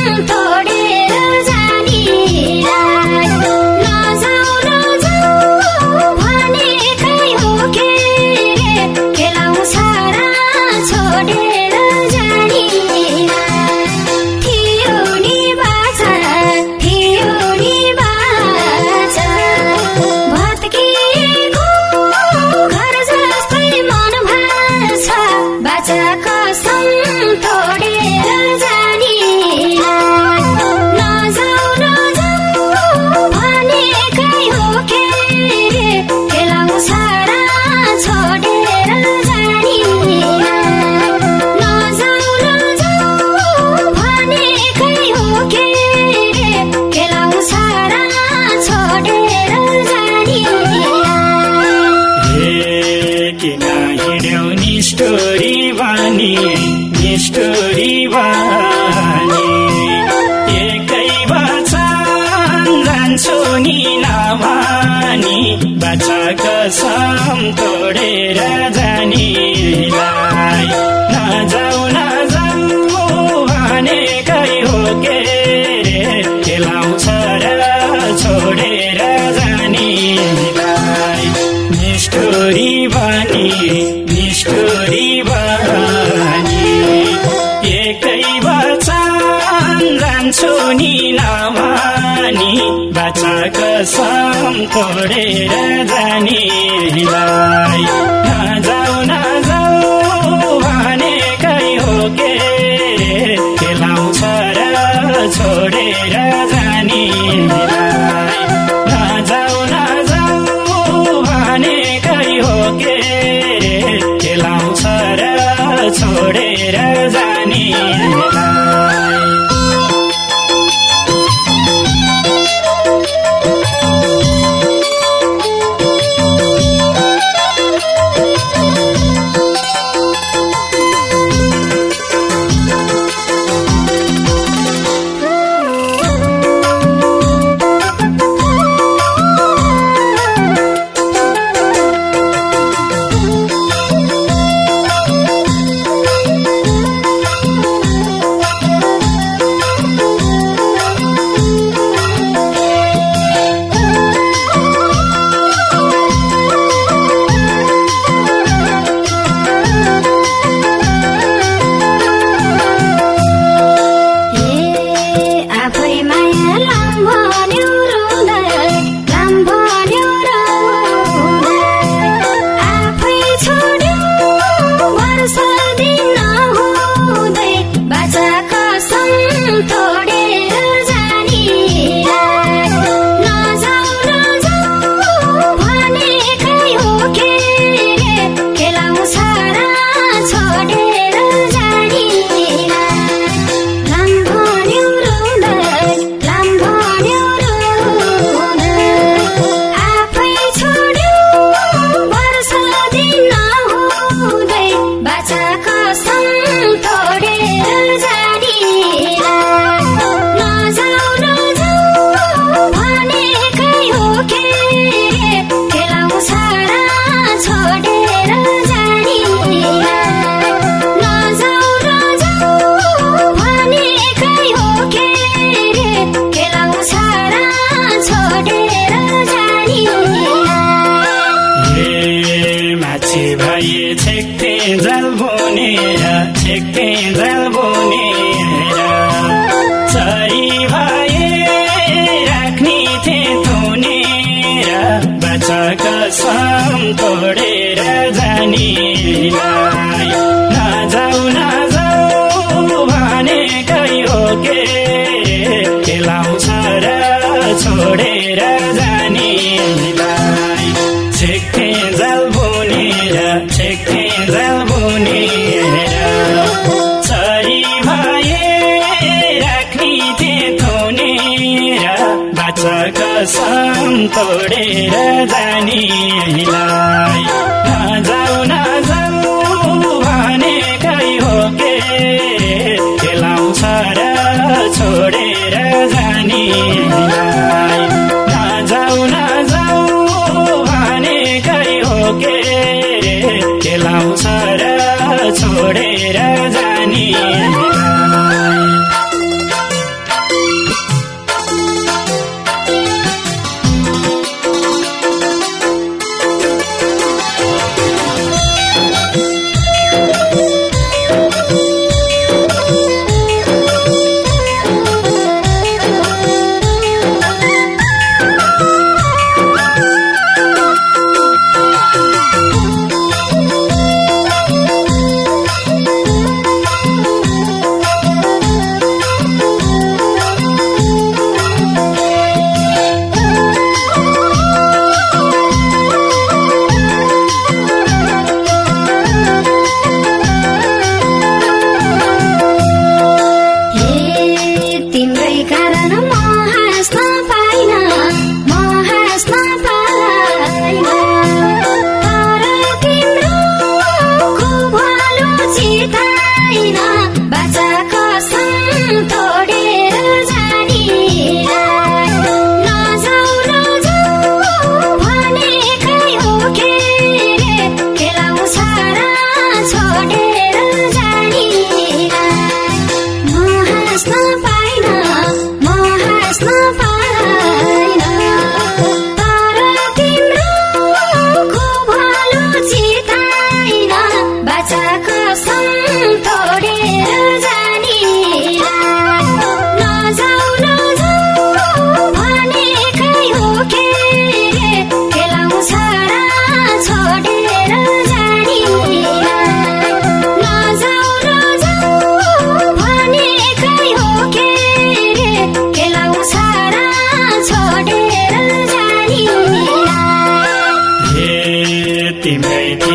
कसम तोडेर जानीलाई नजाऊ भनेकै हो के रे खेलाउँछ र छोडेर जानीलाई निष्ठुरी बनी एकै वचन जान्छु नि नमानी बाचा कसम तोडेर जानीलाई नजाऊ भनेकै हो के रे खेलाउँछ र छोडेर जानीलाई नजाऊ भनेकै हो के रे खेलाउँछ र छोडेर जानीलाई कसम तोडेर जानीलाई नजाऊ भनेकै हो के खेलाउँछ र छोडेर जानीलाई छेक्थे जाल बुनेर चरी भए राख्ने थिए थुनेर बाचा कसम तोडेर जानीलाई नजाऊ भनेकै हो के खेलाउँछ र छोडेर जानीलाई नजाऊ भनेकै हो के खेलाउँछ र छोडेर जानीलाई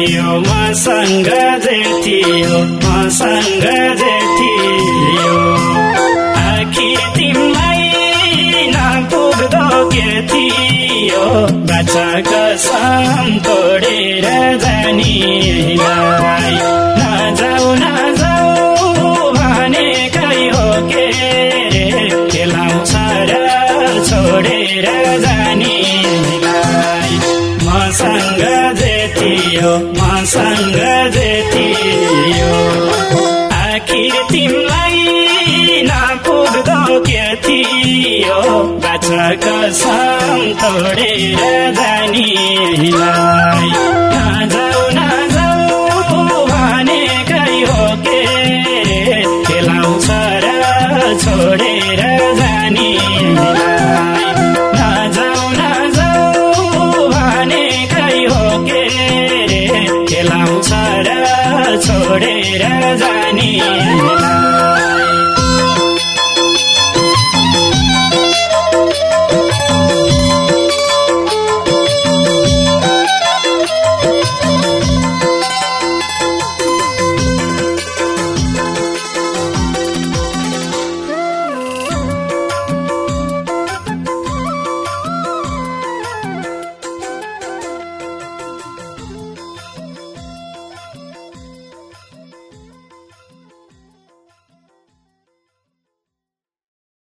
थियो मसँग जे थियो मसँग जे थियो आखिर तिमीलाई नपुग्दो के थियो बाचा कसम तोडेर जानीलाई नजाऊ भनेकै हो के खेलाउँछ र छोडेर जानीलाई मसँग जे थियो मसँग जे थियो आखिर तिमीलाई नपुग्दो के थियो बाचा कसम तोडेर जानीलाई नजाऊ भनेकै हो के खेलाउँछ र छोडेर जानीलाई